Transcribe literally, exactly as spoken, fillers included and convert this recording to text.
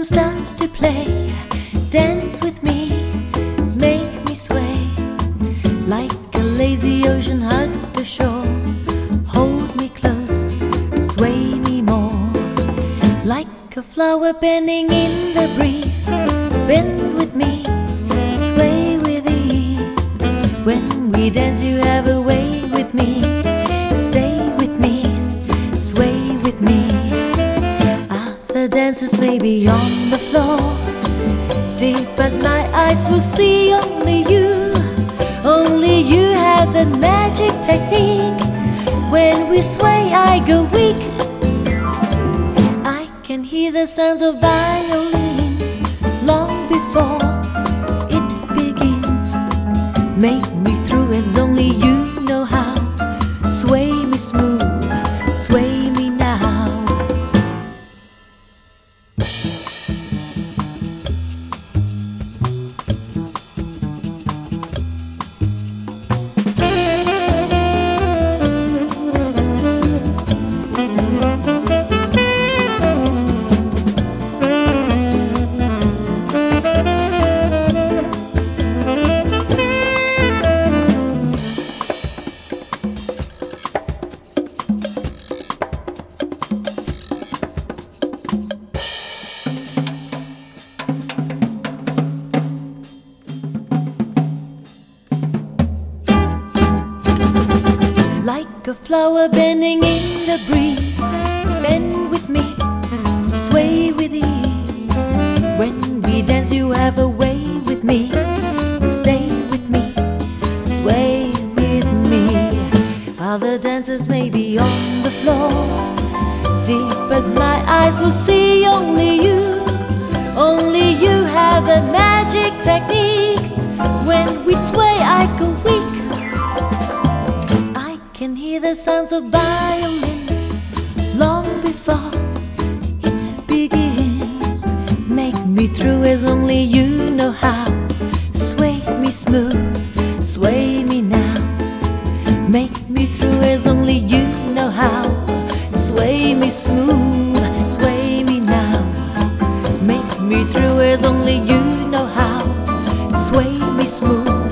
starts to play. Dance with me, make me sway. Like a lazy ocean hugs the shore. Hold me close, sway me more. Like a flower bending in the breeze. Bend with me, sway with ease. When we dance you have a way with me. Stay with me, sway with me. Other dancers may be on the floor. Deep but my eyes will see only you. Only you have that magic technique. When we sway I go weak. I can hear the sounds of violins long before it begins. Make me through as only you know how. Sway me smooth, sway me now. Like a flower bending in the breeze. Bend with me, sway with ease. When we dance you have a way with me. Stay with me, sway with me. Other dancers may be on the floor. Deep but my eyes will see only you. Only you have that magic technique. When we sway I go weak. Can hear the sounds of violins long before it begins. Make me through as only you know how. Sway me smooth, sway me now. Make me through as only you know how. Sway me smooth, sway me now. Make me through as only you know how. Sway me smooth,